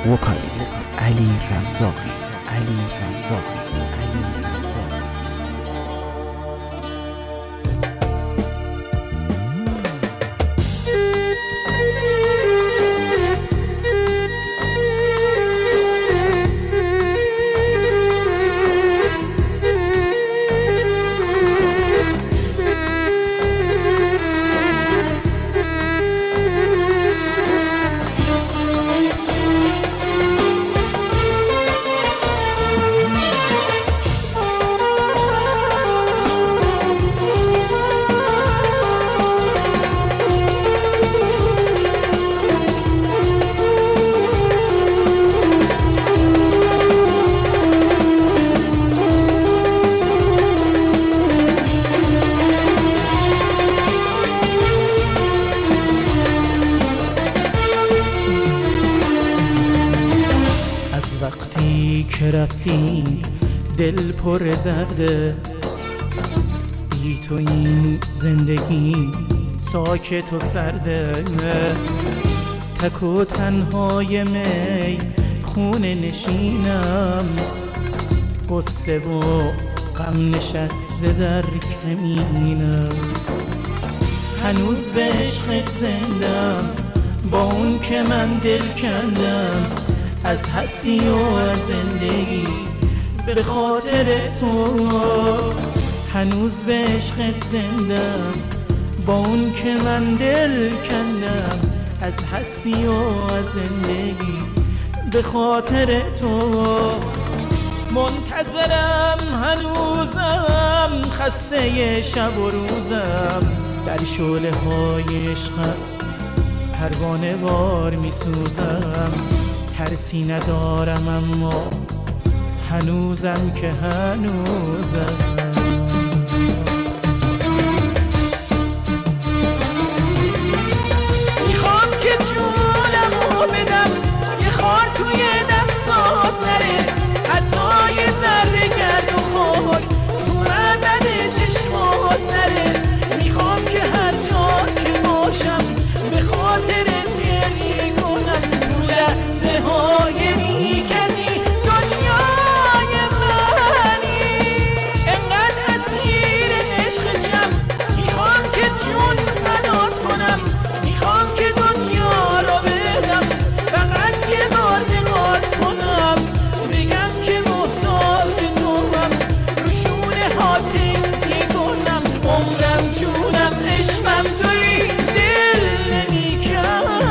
وکالیست علی رزاقی. وقتی که رفتی دل پر درده، بی تو این زندگی ساکت و سرده. تک و تنهای می خونه نشینم، قصه و غم نشسته در کمینم. هنوز به عشقت زندم، با اون که من دل کندم از هستی و از زندگی به خاطر تو. هنوز به عشقت زندم، با اون که من دل کندم از هستی و از زندگی به خاطر تو. منتظرم هنوزم، خسته شب و روزم، در شعله های عشقم پروانه وار می سوزم. ترسی ندارم اما هنوزم که هنوزم. میخوام که جونمو بدم، یه خار توی دستات نره، حتی یه ذره گرد و خاک تو معبد چشمات نره. میخوام که هر جا که باشم به خاطر گریه کنم، تو لحظه های بی کسی دنیای منی. انقدر اسیر عشقم، میخوام که جون فدات کنم، میخوام که دنیا رو بدم، فقط یه بار نگات کنم، بگم که محتاج توام، رو شونه ها تکیه کنم. عمرم جونم عشقم توی دل نمی‌کنم.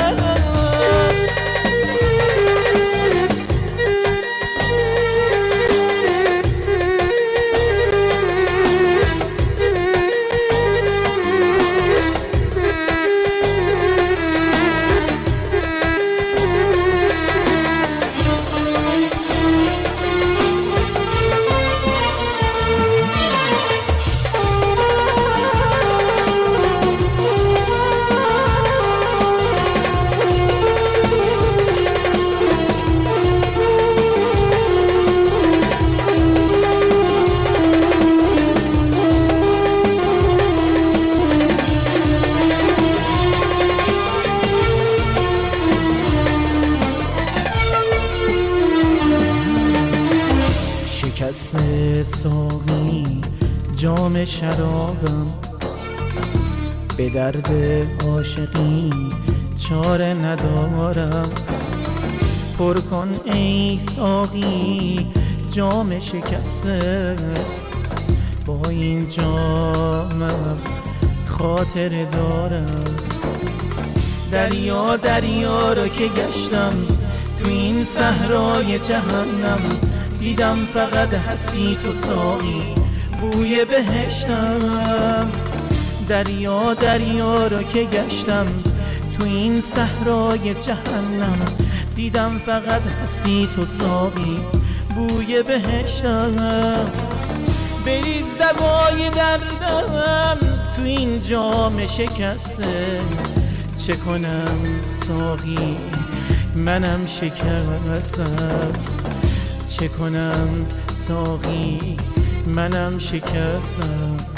شکست ساقی جام شرابم، به درد عاشقی چاره ندارم. پر کن ای ساقی جام شکسته، با این جامم خاطر دارم. دریا دریا رو که گشتم تو این صحرای جهنم، دیدم فقط هستی تو ساقی بوی بهشتم. دریا دریا رو که گشتم تو این صحرای جهنم، دیدم فقط هستی تو ساقی بوی بهشتم. بریز دوای دردم تو این جام شکسته، چه کنم ساقی منم شکستم، چه کنم ساقی منم شکستم.